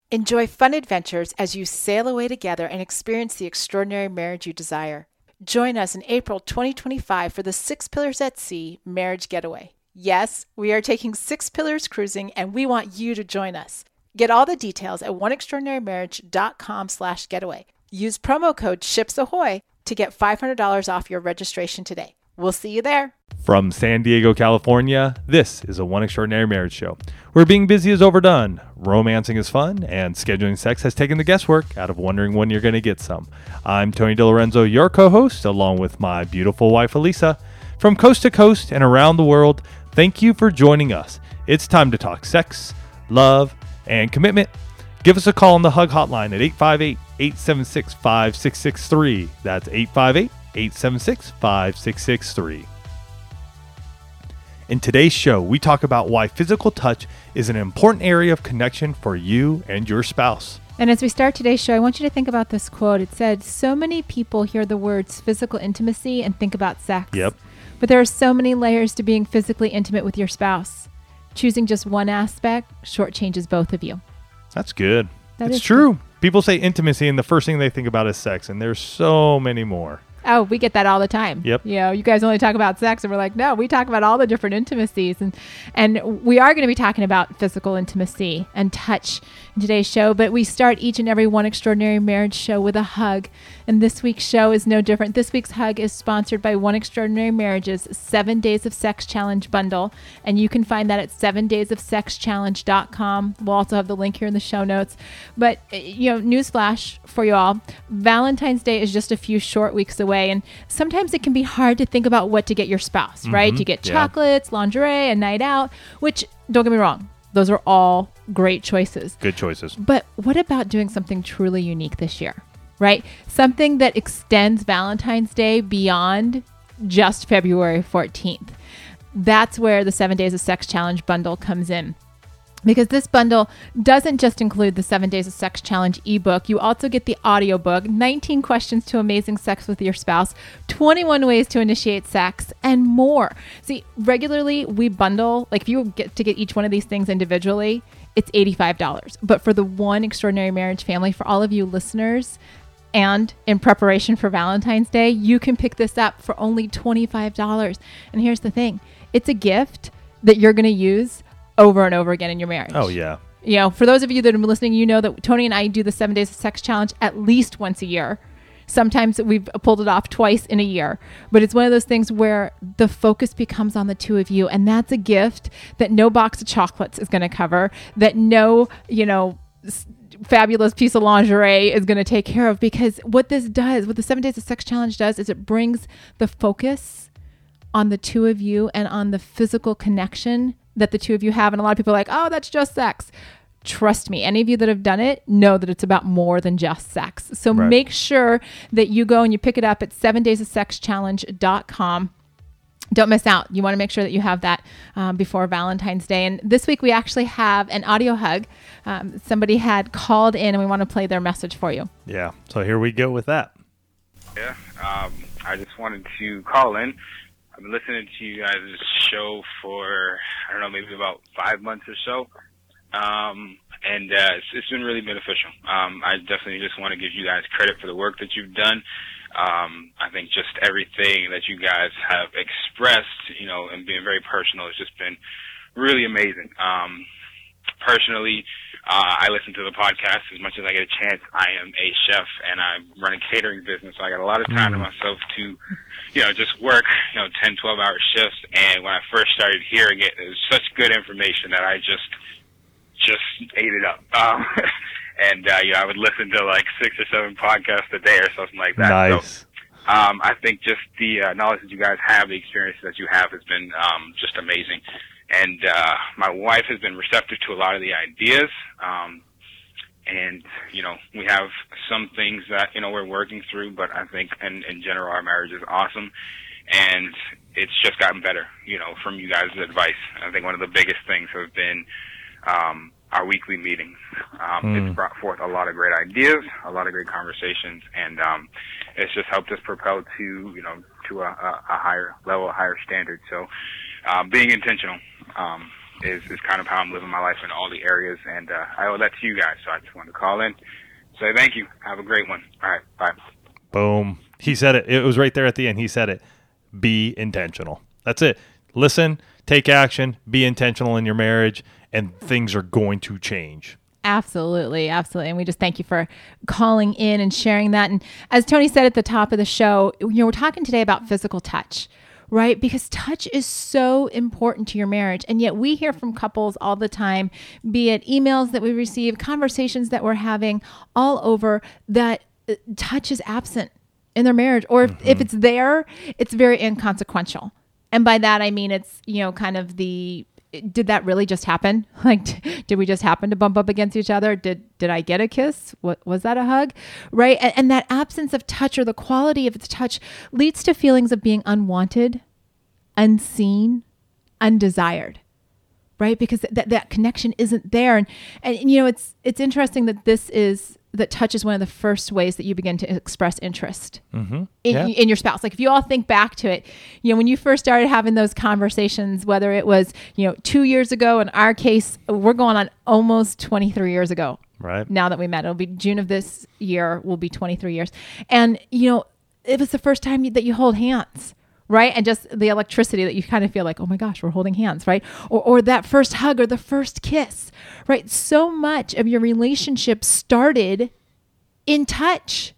Enjoy fun adventures as you sail away together and experience the extraordinary marriage you desire. Join us in April 2025 for the Six Pillars at Sea Marriage Getaway. Yes, we are taking 6 Pillars cruising, and we want you to join us. Get all the details at oneextraordinarymarriage.com/getaway. Use promo code SHIPSAHOY to get $500 off your registration today. We'll see you there. From San Diego, California, this is a One Extraordinary Marriage show, where being busy is overdone, romancing is fun, and scheduling sex has taken the guesswork out of wondering when you're going to get some. I'm Tony DiLorenzo, your co-host, along with my beautiful wife, Elisa. From coast to coast and around the world, thank you for joining us. It's time to talk sex, love, and commitment. Give us a call on the HUG hotline at 858-876-5663. That's 858-876-5663. In today's show, we talk about why physical touch is an important area of connection for you and your spouse. And as we start today's show, I want you to think about this quote. It said, so many people hear the words physical intimacy and think about sex. Yep. But there are so many layers to being physically intimate with your spouse. Choosing just one aspect shortchanges both of you. That's good. It's true. Good. People say intimacy, and the first thing they think about is sex, and there's so many more. Oh, we get that all the time. Yep. You know, you guys only talk about sex, and we're like, no, we talk about all the different intimacies. And we are going to be talking about physical intimacy and touch in today's show, but we start each and every One Extraordinary Marriage show with a hug. And this week's show is no different. This week's hug is sponsored by One Extraordinary Marriage's 7 Days of Sex Challenge bundle. And you can find that at 7daysofsexchallenge.com. We'll also have the link here in the show notes. But, you know, newsflash for you all, Valentine's Day is just a few short weeks away. And sometimes it can be hard to think about what to get your spouse, right? You get chocolates, lingerie, a night out, which, don't get me wrong, those are all great choices. Good choices. But what about doing something truly unique this year, right? Something that extends Valentine's Day beyond just February 14th. That's where the 7 Days of Sex Challenge bundle comes in. Because this bundle doesn't just include the 7 Days of Sex Challenge ebook. You also get the audiobook, 19 questions to amazing sex with your spouse, 21 ways to initiate sex, and more. See, regularly we bundle, like if you get to get each one of these things individually, it's $85. But for the One Extraordinary Marriage family, for all of you listeners, and in preparation for Valentine's Day, you can pick this up for only $25. And here's the thing. It's a gift that you're going to use over and over again in your marriage. Oh, yeah. You know, for those of you that have been listening, you know that Tony and I do the 7 Days of Sex Challenge at least once a year. Sometimes we've pulled it off twice in a year. But it's one of those things where the focus becomes on the two of you. And that's a gift that no box of chocolates is going to cover, that no, you know, fabulous piece of lingerie is going to take care of. Because what this does, what the 7 Days of Sex Challenge does, is it brings the focus on the two of you and on the physical connection that the two of you have. And a lot of people are like, oh, that's just sex. Trust me, any of you that have done it know that it's about more than just sex. So make sure that you go and you pick it up at 7daysofsexchallenge.com. Don't miss out. You want to make sure that you have that before Valentine's Day. And this week we actually have an audio hug. Somebody had called in and we want to play their message for you. Yeah. So here we go with that. Yeah. I just wanted to call in. I've been listening to you guys' show for, I don't know, maybe about 5 months or so. And it's been really beneficial. I definitely just want to give you guys credit for the work that you've done. I think just everything that you guys have expressed, you know, and being very personal has just been really amazing. Personally, I listen to the podcast as much as I get a chance. I am a chef and I run a catering business, so I got a lot of time to myself to, you know, just work, 10, 12-hour shifts. And when I first started hearing it, it was such good information that I just ate it up. And I would listen to like 6 or 7 podcasts a day or something like that. Nice. So, I think just the knowledge that you guys have, the experience that you have has been just amazing. And my wife has been receptive to a lot of the ideas. And, we have some things that, we're working through, but I think in general our marriage is awesome. And it's just gotten better, from you guys' advice. I think one of the biggest things have been our weekly meetings. It's brought forth a lot of great ideas, a lot of great conversations, and it's just helped us propel to, to a higher level, a higher standard. So being intentional is kind of how I'm living my life in all the areas, and I owe that to you guys. So I just wanted to call in, say thank you. Have a great one. All right, bye. Boom. He said it. It was right there at the end. He said it. Be intentional. That's it. Listen, take action, be intentional in your marriage, and things are going to change. Absolutely. Absolutely. And we just thank you for calling in and sharing that. And as Tony said at the top of the show, we're talking today about physical touch, right? Because touch is so important to your marriage. And yet we hear from couples all the time, be it emails that we receive, conversations that we're having all over, that touch is absent in their marriage. Or if it's there, it's very inconsequential. And by that, I mean, it's, kind of did that really just happen? Like, did we just happen to bump up against each other? Did I get a kiss? Was that a hug? Right? And that absence of touch, or the quality of the touch, leads to feelings of being unwanted, unseen, undesired. Right? Because that connection isn't there. And it's interesting that touch is one of the first ways that you begin to express interest in your spouse. Like, if you all think back to it, when you first started having those conversations, whether it was, 2 years ago, in our case, we're going on almost 23 years ago. Right. Now that we met, it'll be June of this year, will be 23 years. And, it was the first time that you hold hands. Right. And just the electricity that you kind of feel like, oh my gosh, we're holding hands. Right. Or that first hug, or the first kiss. Right. So much of your relationship started in touch.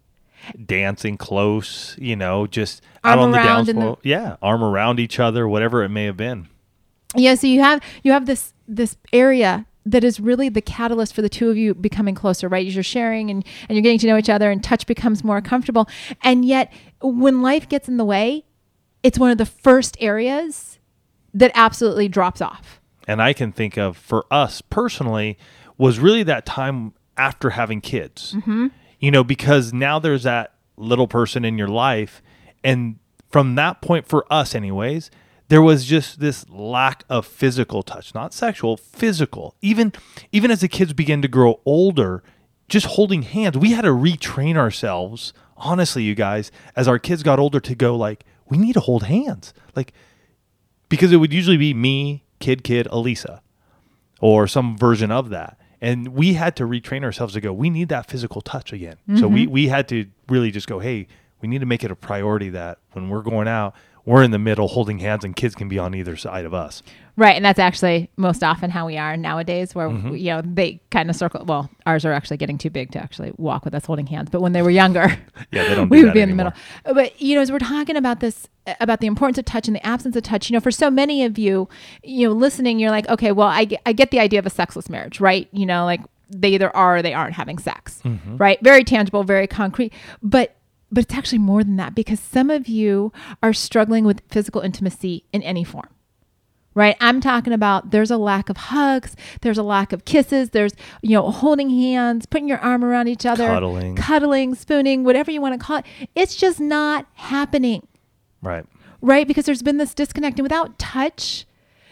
Dancing close, just out on the dance floor. Arm around each other, whatever it may have been. Yeah. So you have this area that is really the catalyst for the two of you becoming closer, right? You're sharing and you're getting to know each other, and touch becomes more comfortable. And yet when life gets in the way, it's one of the first areas that absolutely drops off. And I can think of, for us personally, was really that time after having kids. Because now there's that little person in your life. And from that point, for us anyways, there was just this lack of physical touch, not sexual, physical. Even as the kids began to grow older, just holding hands, we had to retrain ourselves, honestly, you guys, as our kids got older, to go like, we need to hold hands. Like, because it would usually be me, kid, Elisa, or some version of that. And we had to retrain ourselves to go, we need that physical touch again. So we had to really just go, hey, we need to make it a priority that when we're going out, we're in the middle holding hands, and kids can be on either side of us. Right. And that's actually most often how we are nowadays, where, they kind of circle. Well, ours are actually getting too big to actually walk with us holding hands. But when they were younger, they don't we do would be in anymore. the middle. But, as we're talking about this, about the importance of touch and the absence of touch, for so many of you, listening, you're like, okay, well, I get the idea of a sexless marriage, right? Like, they either are or they aren't having sex, right? Very tangible, very concrete. But it's actually more than that, because some of you are struggling with physical intimacy in any form, right? I'm talking about, there's a lack of hugs, there's a lack of kisses, there's, holding hands, putting your arm around each other, cuddling, spooning, whatever you want to call it. It's just not happening. Right? Because there's been this disconnect, and without touch,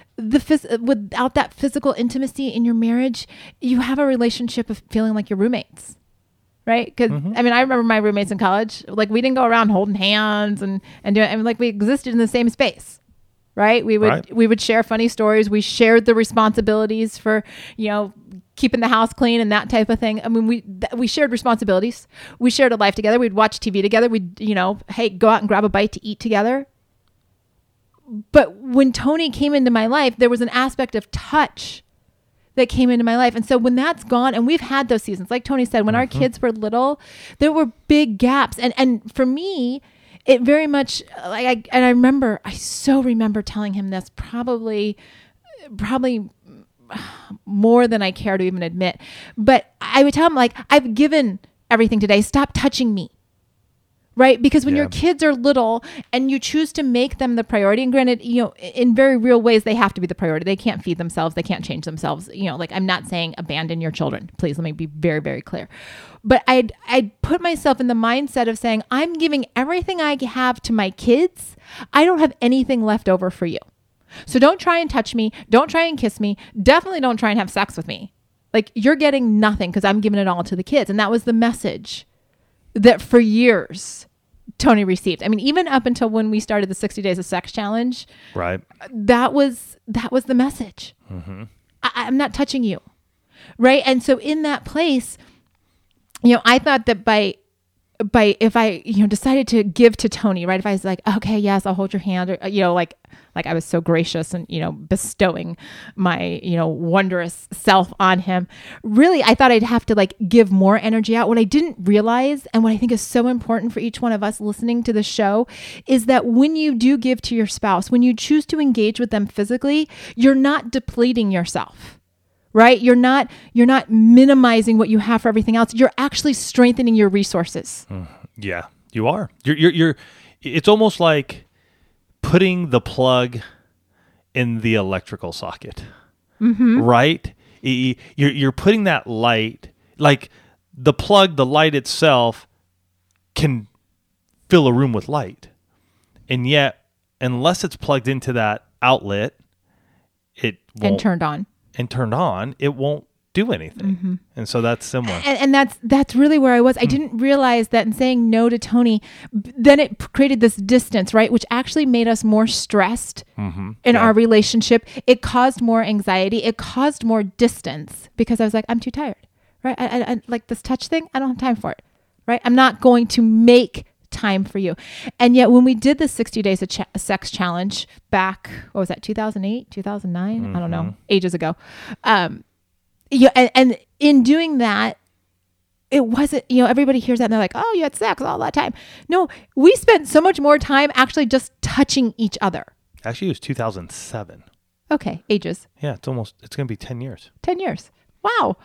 without that physical intimacy in your marriage, you have a relationship of feeling like you're roommates. Right? Because I remember my roommates in college, like, we didn't go around holding hands and doing, like, we existed in the same space. Right? We would share funny stories. We shared the responsibilities for, keeping the house clean and that type of thing. We shared responsibilities. We shared a life together. We'd watch TV together. We'd, hey, go out and grab a bite to eat together. But when Tony came into my life, there was an aspect of touch that came into my life. And so when that's gone, and we've had those seasons, like Tony said, when our kids were little, there were big gaps. And for me, it very much, like, I so remember telling him this probably more than I care to even admit. But I would tell him, like, I've given everything today. Stop touching me. Right? Because when your kids are little and you choose to make them the priority, and granted, in very real ways, they have to be the priority. They can't feed themselves. They can't change themselves. Like, I'm not saying abandon your children. Please, let me be very, very clear. But I'd put myself in the mindset of saying, I'm giving everything I have to my kids. I don't have anything left over for you. So don't try and touch me. Don't try and kiss me. Definitely don't try and have sex with me. Like, you're getting nothing, because I'm giving it all to the kids. And that was the message that for years Tony received. I mean, even up until when we started the 60 Days of Sex Challenge, Right. that was the message. I'm not touching you. Right. And so in that place, I thought that by if I, decided to give to Tony, right. If I was like, okay, yes, I'll hold your hand, or, like I was so gracious and, bestowing my, wondrous self on him. Really, I thought I'd have to like give more energy out. What I didn't realize, and what I think is so important for each one of us listening to the show, is that when you do give to your spouse, when you choose to engage with them physically, you're not depleting yourself. Right? You're not minimizing what you have for everything else. You're actually strengthening your resources. Yeah, you are. You're it's almost like putting the plug in the electrical socket. Right? You're putting that light, like the plug, the light itself can fill a room with light. And yet, unless it's plugged into that outlet, it won't. And turned on, it won't do anything. And so that's similar. And that's really where I was. I didn't realize that in saying no to Tony, then it created this distance, right? Which actually made us more stressed in our relationship. It caused more anxiety. It caused more distance because I was like, I'm too tired, right? I like this touch thing. I don't have time for it, right? I'm not going to make time for you. And yet when we did the 60 Days of Sex Challenge back, what was that, 2008, 2009? I don't know, ages ago. And in doing that, it wasn't, everybody hears that and they're like, oh, you had sex all that time. No, we spent so much more time actually just touching each other. Actually, it was 2007. Okay, ages. Yeah, it's going to be 10 years. 10 years. Wow.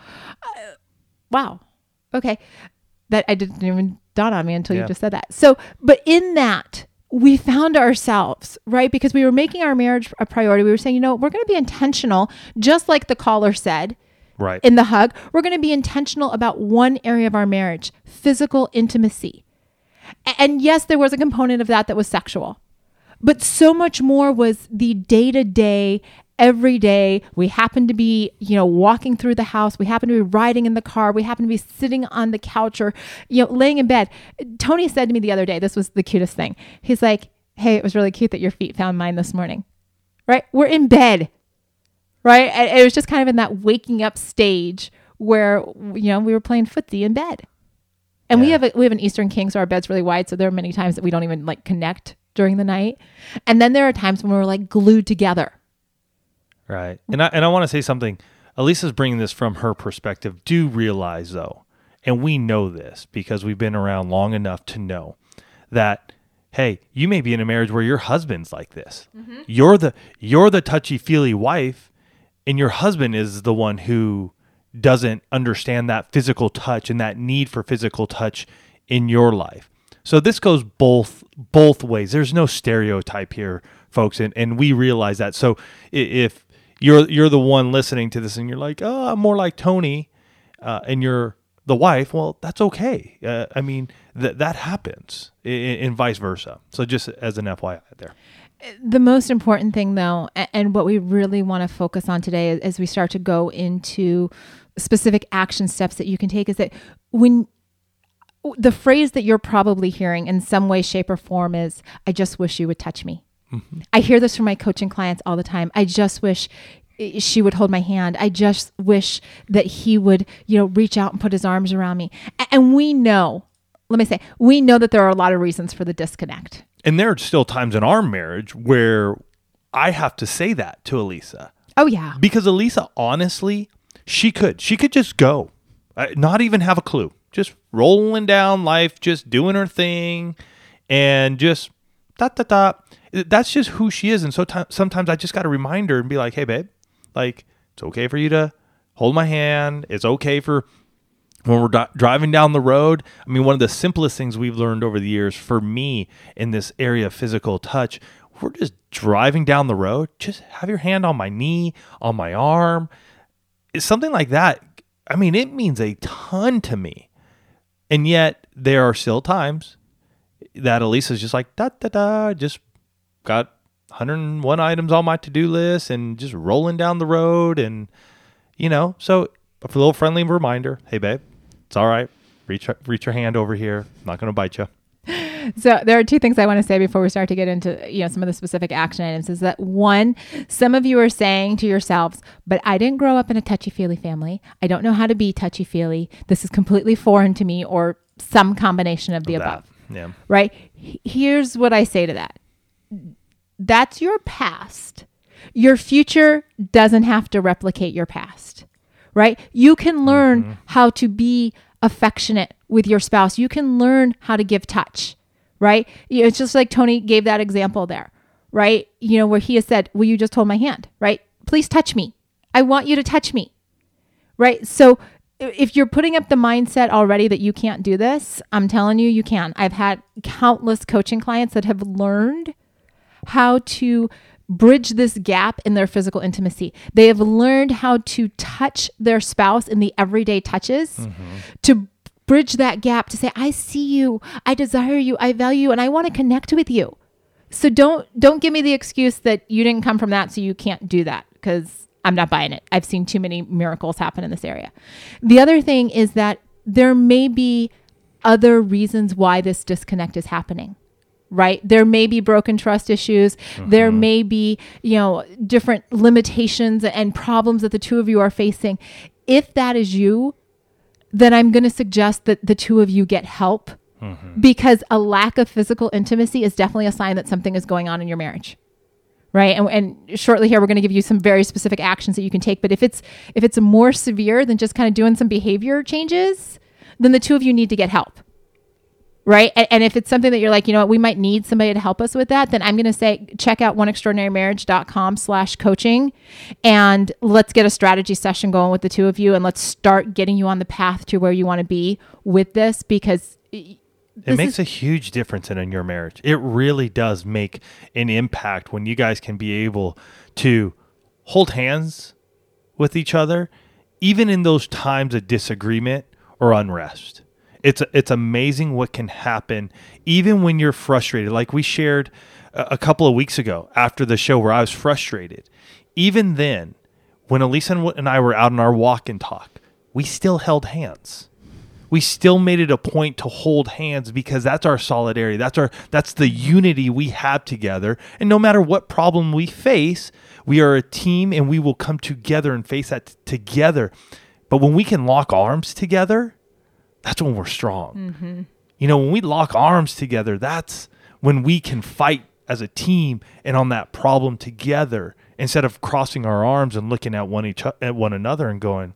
Wow. Okay. That I didn't even dawn on me until you just said that. So, but in that, we found ourselves, right? Because we were making our marriage a priority. We were saying, we're going to be intentional, just like the caller said, right, in the hug. We're going to be intentional about one area of our marriage, physical intimacy. And yes, there was a component of that was sexual, but so much more was the day-to-day, every day. We happen to be, walking through the house. We happen to be riding in the car. We happen to be sitting on the couch or, laying in bed. Tony said to me the other day, this was the cutest thing. He's like, hey, it was really cute that your feet found mine this morning, right? We're in bed, right? And it was just kind of in that waking up stage where, we were playing footsie in bed. And we have an Eastern king, so our bed's really wide. So there are many times that we don't even like connect during the night. And then there are times when we're like glued together. Right. And I want to say something. Elisa's bringing this from her perspective. Do realize, though, and we know this because we've been around long enough to know that, hey, you may be in a marriage where your husband's like this. You're the touchy-feely wife, and your husband is the one who doesn't understand that physical touch and that need for physical touch in your life. So this goes both ways. There's no stereotype here, folks, and we realize that. So if you're the one listening to this and you're like, oh, I'm more like Tony, and you're the wife, well, that's okay. I mean, that happens and vice versa. So just as an FYI there. The most important thing, though, and what we really want to focus on today as we start to go into specific action steps that you can take, is that when the phrase that you're probably hearing in some way, shape, or form is, I just wish you would touch me. I hear this from my coaching clients all the time. I just wish she would hold my hand. I just wish that he would, reach out and put his arms around me. And we know that there are a lot of reasons for the disconnect. And there are still times in our marriage where I have to say that to Elisa. Oh, yeah. Because Elisa, honestly, she could just go, not even have a clue, just rolling down life, just doing her thing, and just That's just who she is. And so sometimes I just got to remind her and be like, hey, babe, like, it's okay for you to hold my hand. It's okay for when we're driving down the road. I mean, one of the simplest things we've learned over the years for me in this area of physical touch, we're just driving down the road. Just have your hand on my knee, on my arm. It's something like that. I mean, it means a ton to me. And yet there are still times that Elisa's just like, just got 101 items on my to-do list and just rolling down the road. And, so a little friendly reminder, hey, babe, it's all right. Reach your hand over here. I'm not going to bite you. So there are two things I want to say before we start to get into, some of the specific action items. Is that one, some of you are saying to yourselves, but I didn't grow up in a touchy-feely family. I don't know how to be touchy-feely. This is completely foreign to me, or some combination of the above. Yeah. Right? Here's what I say to that. That's your past. Your future doesn't have to replicate your past, right? You can learn how to be affectionate with your spouse. You can learn how to give touch, right? It's just like Tony gave that example there, right? Where he has said, will you just hold my hand, right? Please touch me. I want you to touch me, right? So if you're putting up the mindset already that you can't do this, I'm telling you, you can. I've had countless coaching clients that have learned how to bridge this gap in their physical intimacy. They have learned how to touch their spouse in the everyday touches to bridge that gap, to say, I see you, I desire you, I value you, and I want to connect with you. So don't give me the excuse that you didn't come from that, so you can't do that, because I'm not buying it. I've seen too many miracles happen in this area. The other thing is that there may be other reasons why this disconnect is happening. Right? There may be broken trust issues. There may be, different limitations and problems that the two of you are facing. If that is you, then I'm going to suggest that the two of you get help, because a lack of physical intimacy is definitely a sign that something is going on in your marriage. Right? And shortly here, we're going to give you some very specific actions that you can take. But if it's more severe than just kind of doing some behavior changes, then the two of you need to get help. Right. And if it's something that you're like, we might need somebody to help us with that, then I'm going to say, check out oneextraordinarymarriage.com/coaching, and let's get a strategy session going with the two of you. And let's start getting you on the path to where you want to be with this, because it makes a huge difference in your marriage. It really does make an impact when you guys can be able to hold hands with each other, even in those times of disagreement or unrest. It's amazing what can happen even when you're frustrated. Like we shared a couple of weeks ago after the show where I was frustrated. Even then, when Elisa and I were out on our walk and talk, we still held hands. We still made it a point to hold hands, because that's our solidarity. That's the unity we have together. And no matter what problem we face, we are a team, and we will come together and face that together. But when we can lock arms together, that's when we're strong. When we lock arms together, that's when we can fight as a team and on that problem together, instead of crossing our arms and looking at one another and going,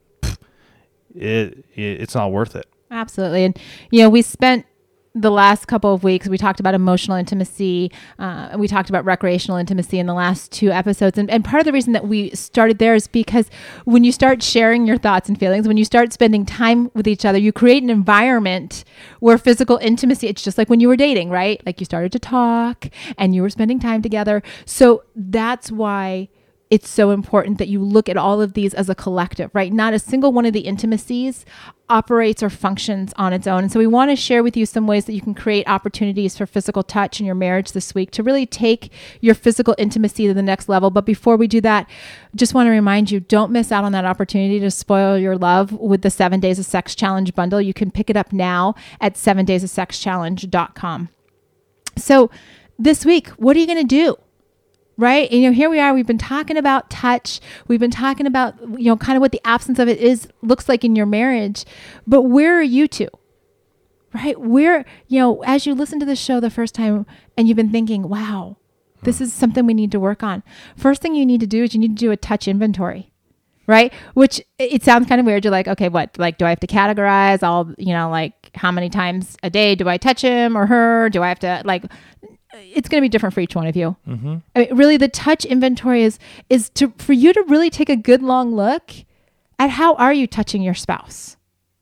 it's not worth it. Absolutely. And, we spent the last couple of weeks, we talked about emotional intimacy. We talked about recreational intimacy in the last two episodes. And part of the reason that we started there is because when you start sharing your thoughts and feelings, when you start spending time with each other, you create an environment where physical intimacy, it's just like when you were dating, right? Like you started to talk and you were spending time together. So that's why it's so important that you look at all of these as a collective, right? Not a single one of the intimacies operates or functions on its own. And so we want to share with you some ways that you can create opportunities for physical touch in your marriage this week to really take your physical intimacy to the next level. But before we do that, just want to remind you, don't miss out on that opportunity to spoil your love with the 7 Days of Sex Challenge bundle. You can pick it up now at 7daysofsexchallenge.com. So this week, what are you going to do? Right? And, here we are. We've been talking about touch. We've been talking about, kind of what the absence of it looks like in your marriage. But where are you two? Right? Where, as you listen to the show the first time and you've been thinking, wow, this is something we need to work on. First thing you need to do is you need to do a touch inventory. Right? Which it sounds kind of weird. You're like, okay, what? Like, do I have to categorize all, like how many times a day do I touch him or her? Do I have to it's going to be different for each one of you. I mean, really, the touch inventory is for you to really take a good long look at how are you touching your spouse?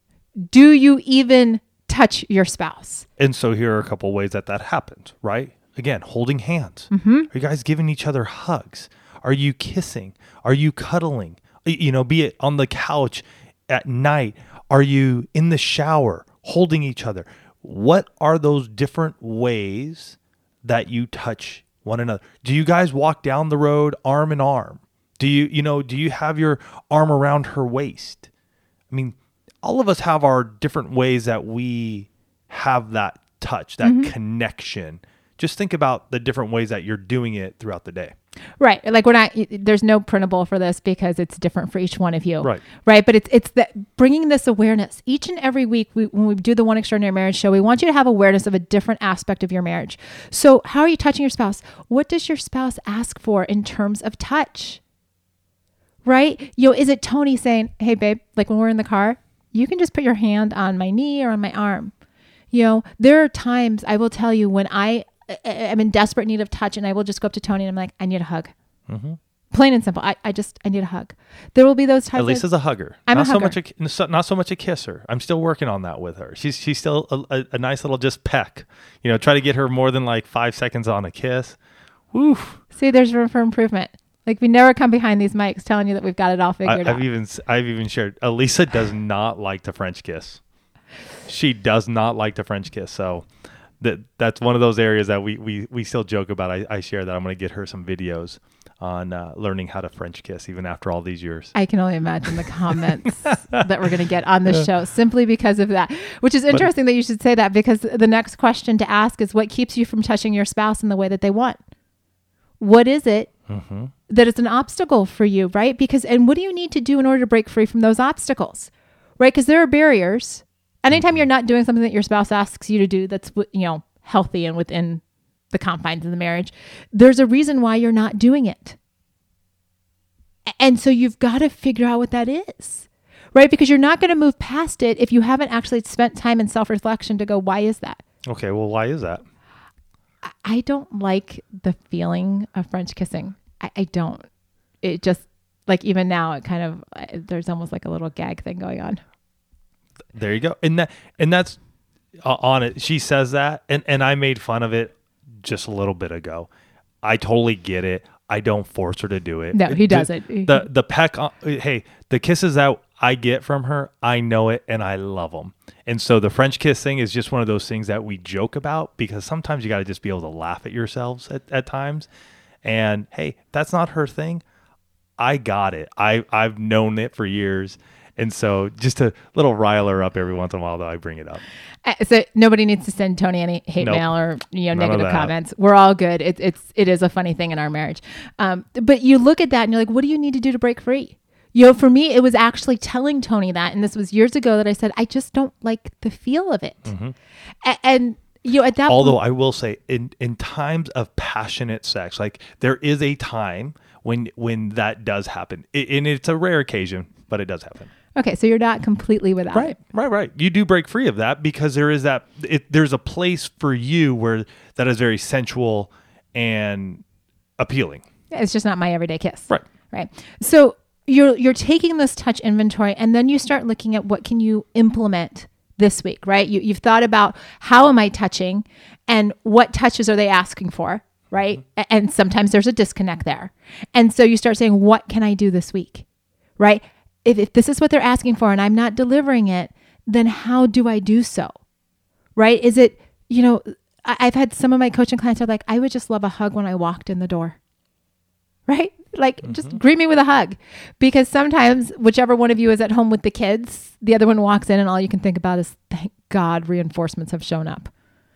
Do you even touch your spouse? And so here are a couple ways that happens, right? Again, holding hands. Are you guys giving each other hugs? Are you kissing? Are you cuddling? Be it on the couch at night. Are you in the shower holding each other? What are those different ways that you touch one another? Do you guys walk down the road arm in arm? Do you have your arm around her waist? I mean, all of us have our different ways that we have that touch, that connection. Just think about the different ways that you're doing it throughout the day. Right. Like there's no printable for this because it's different for each one of you. Right. Right. But it's that bringing this awareness each and every week. When we do the One Extraordinary Marriage show, we want you to have awareness of a different aspect of your marriage. So how are you touching your spouse? What does your spouse ask for in terms of touch? Right. Is it Tony saying, hey, babe, like when we're in the car, you can just put your hand on my knee or on my arm. There are times I will tell you when I'm in desperate need of touch and I will just go up to Tony and I'm like, I need a hug. Mm-hmm. Plain and simple. I need a hug. There will be those times. Elisa's a hugger. I'm not a hugger. Not so much a kisser. I'm still working on that with her. She's still a nice little just peck. Try to get her more than like 5 seconds on a kiss. Woo. See, there's room for improvement. Like we never come behind these mics telling you that we've got it all figured out. I've even shared. Elisa does not like the French kiss. She does not like the French kiss. So that's one of those areas that we still joke about. I share that I'm going to get her some videos on learning how to French kiss even after all these years. I can only imagine the comments that we're going to get on this show simply because of that, which is interesting that you should say that, because the next question to ask is what keeps you from touching your spouse in the way that they want? What is it that is an obstacle for you, right? And what do you need to do in order to break free from those obstacles, right? Because there are barriers. Anytime you're not doing something that your spouse asks you to do that's, healthy and within the confines of the marriage, there's a reason why you're not doing it. And so you've got to figure out what that is, right? Because you're not going to move past it if you haven't actually spent time in self-reflection to go, why is that? Okay, well, why is that? I don't like the feeling of French kissing. I don't. It just, like, even now, it kind of, there's almost like a little gag thing going on. There you go. And that's on it. She says that, and I made fun of it just a little bit ago. I totally get it. I don't force her to do it. No, he doesn't. The peck, hey, the kisses that I get from her, I know it and I love them. And so the French kiss thing is just one of those things that we joke about, because sometimes you got to just be able to laugh at yourselves at times. And hey, that's not her thing. I got it. I've known it for years. And so just a little rile her up every once in a while, though, I bring it up. So nobody needs to send Tony any hate mail or negative comments. We're all good. It is a funny thing in our marriage. But you look at that and you're like, what do you need to do to break free? For me, it was actually telling Tony that, and this was years ago, that I said, I just don't like the feel of it. Mm-hmm. And at that although point, I will say, in times of passionate sex, like there is a time when that does happen, and it's a rare occasion, but it does happen. Okay, so you're not completely without it. Right. You do break free of that because there is there's a place for you where that is very sensual and appealing. It's just not my everyday kiss. Right. So you're taking this touch inventory, and then you start looking at what can you implement this week, right? You've thought about how am I touching and what touches are they asking for, right? And sometimes there's a disconnect there. And so you start saying, what can I do this week, right? If this is what they're asking for and I'm not delivering it, then how do I do so? Right? Is it, I've had some of my coaching clients are like, I would just love a hug when I walked in the door. Right? Like, just greet me with a hug. Because sometimes whichever one of you is at home with the kids, the other one walks in and all you can think about is, thank God reinforcements have shown up.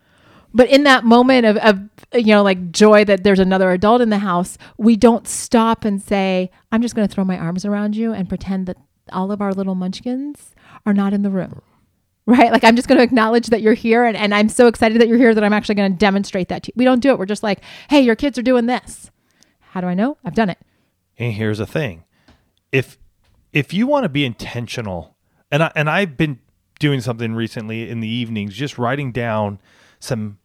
But in that moment of like joy that there's another adult in the house, we don't stop and say, I'm just going to throw my arms around you and pretend that all of our little munchkins are not in the room, right? Like, I'm just going to acknowledge that you're here. And I'm so excited that you're here that I'm actually going to demonstrate that to you. We don't do it. We're just like, hey, your kids are doing this. How do I know? I've done it. And here's the thing. If you want to be intentional, and I've been doing something recently in the evenings, just writing down some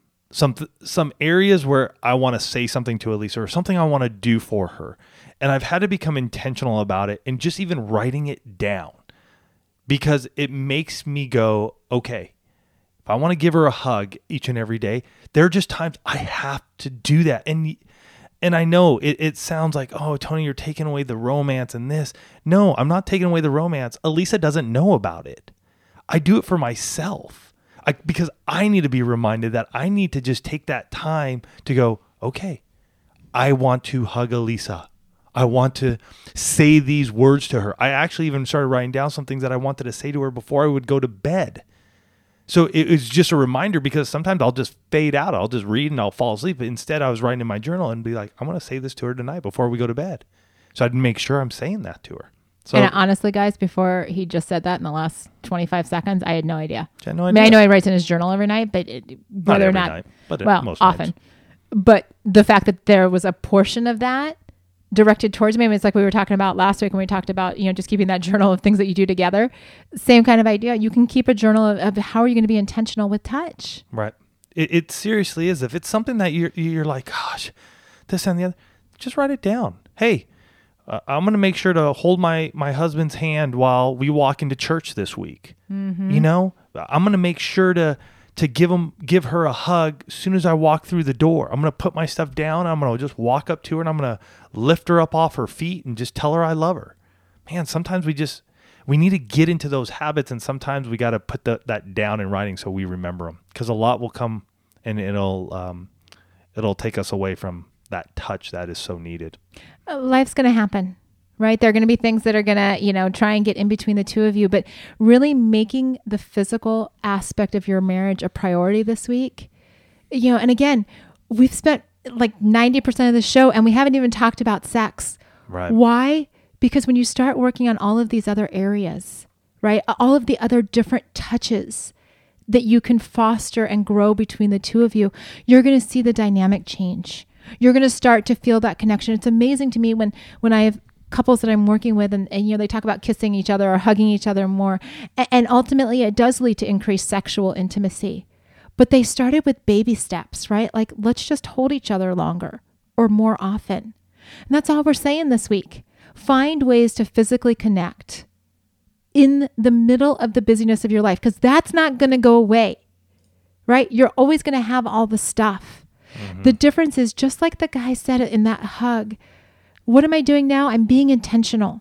areas where I want to say something to Elisa or something I want to do for her. And I've had to become intentional about it and just even writing it down, because it makes me go, okay, if I want to give her a hug each and every day, there are just times I have to do that. And I know it sounds like, oh, Tony, you're taking away the romance and this. No, I'm not taking away the romance. Elisa doesn't know about it. I do it for myself. Because I need to be reminded that I need to just take that time to go, okay, I want to hug Elisa. I want to say these words to her. I actually even started writing down some things that I wanted to say to her before I would go to bed. So it was just a reminder, because sometimes I'll just fade out. I'll just read and I'll fall asleep. But instead, I was writing in my journal and be like, I'm going to say this to her tonight before we go to bed. So I'd make sure I'm saying that to her. So, and honestly, guys, before he just said that in the last 25 seconds, I had no idea. I had no idea. I mean, I know he writes in his journal every night, but whether or not, night, but well, most often. nights. But the fact that there was a portion of that directed towards me, I mean, it's like we were talking about last week when we talked about, just keeping that journal of things that you do together. Same kind of idea. You can keep a journal of how are you going to be intentional with touch. Right. It seriously is. If it's something that you're like, gosh, this and the other, just write it down. Hey, I'm going to make sure to hold my husband's hand while we walk into church this week. Mm-hmm. I'm going to make sure to give her a hug as soon as I walk through the door. I'm going to put my stuff down. I'm going to just walk up to her and I'm going to lift her up off her feet and just tell her I love her. Man, sometimes we need to get into those habits, and sometimes we got to put that down in writing so we remember them, because a lot will come and it'll take us away from that touch that is so needed. Life's going to happen, right? There are going to be things that are going to, try and get in between the two of you, but really making the physical aspect of your marriage a priority this week. And again, we've spent like 90% of the show and we haven't even talked about sex. Right. Why? Because when you start working on all of these other areas, right? All of the other different touches that you can foster and grow between the two of you, you're going to see the dynamic change. You're going to start to feel that connection. It's amazing to me when I have couples that I'm working with and they talk about kissing each other or hugging each other more. And ultimately it does lead to increased sexual intimacy. But they started with baby steps, right? Like, let's just hold each other longer or more often. And that's all we're saying this week. Find ways to physically connect in the middle of the busyness of your life, because that's not going to go away, right? You're always going to have all the stuff. Mm-hmm. The difference is, just like the guy said it in that hug, what am I doing now? I'm being intentional,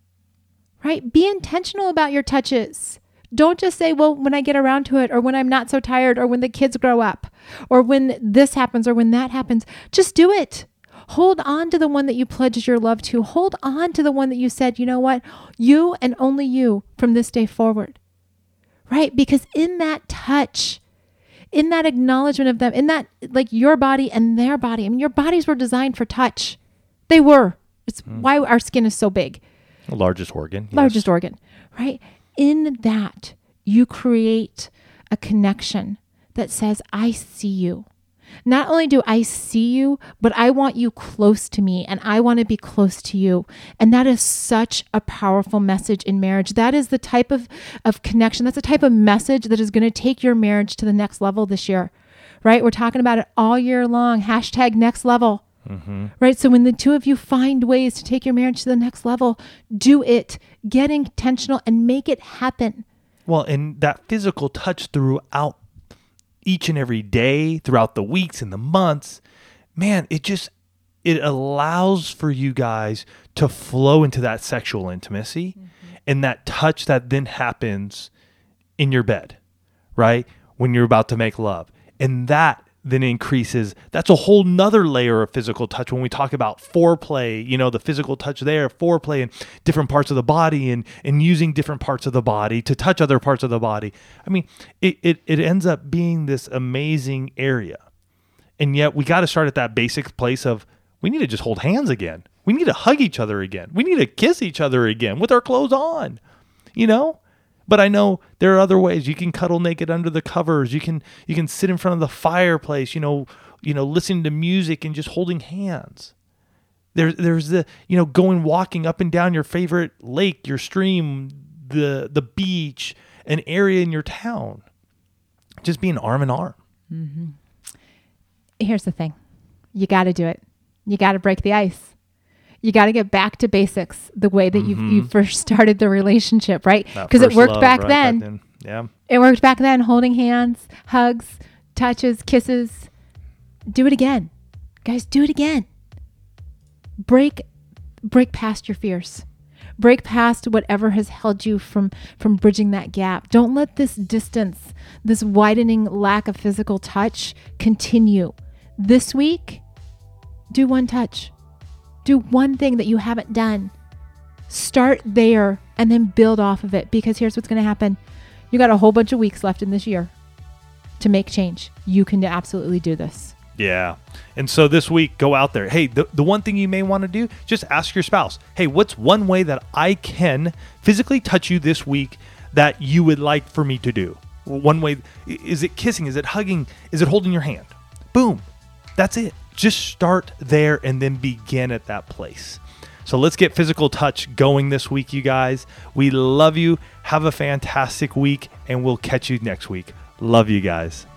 right? Be intentional about your touches. Don't just say, well, when I get around to it, or when I'm not so tired, or when the kids grow up, or when this happens, or when that happens. Just do it. Hold on to the one that you pledged your love to. Hold on to the one that you said, you know what? You and only you from this day forward, right? Because in that touch, in that acknowledgement of them, in that, like, your body and their body, I mean, your bodies were designed for touch. They were. It's why our skin is so big. The largest organ. Largest organ, right? In that, you create a connection that says, I see you. Not only do I see you, but I want you close to me and I want to be close to you. And that is such a powerful message in marriage. That is the type of connection. That's the type of message that is going to take your marriage to the next level this year, right? We're talking about it all year long. #NextLevel. Mm-hmm. Right? So when the two of you find ways to take your marriage to the next level, do it. Get intentional and make it happen. Well, and that physical touch throughout each and every day, throughout the weeks and the months, man, it allows for you guys to flow into that sexual intimacy and that touch that then happens in your bed, right? When you're about to make love. And that then increases. That's a whole nother layer of physical touch when we talk about foreplay, the physical touch there, foreplay in different parts of the body and using different parts of the body to touch other parts of the body. I mean, it ends up being this amazing area. And yet we got to start at that basic place of, we need to just hold hands again. We need to hug each other again. We need to kiss each other again with our clothes on, But I know there are other ways. You can cuddle naked under the covers. You can sit in front of the fireplace, listening to music and just holding hands. There's the, going walking up and down your favorite lake, your stream, the beach, an area in your town. Just being arm in arm. Mm-hmm. Here's the thing. You got to do it. You got to break the ice. You got to get back to basics the way that you first started the relationship, right? Because it worked back then. Yeah. It worked back then, holding hands, hugs, touches, kisses. Do it again. Guys, do it again. Break past your fears. Break past whatever has held you from bridging that gap. Don't let this distance, this widening lack of physical touch continue. This week, do one touch. Do one thing that you haven't done. Start there and then build off of it, because here's what's going to happen. You got a whole bunch of weeks left in this year to make change. You can absolutely do this. Yeah. And so this week, go out there. Hey, the one thing you may want to do, just ask your spouse, hey, what's one way that I can physically touch you this week that you would like for me to do? One way, is it kissing? Is it hugging? Is it holding your hand? Boom. That's it. Just start there and then begin at that place. So let's get physical touch going this week, you guys. We love you. Have a fantastic week, and we'll catch you next week. Love you guys.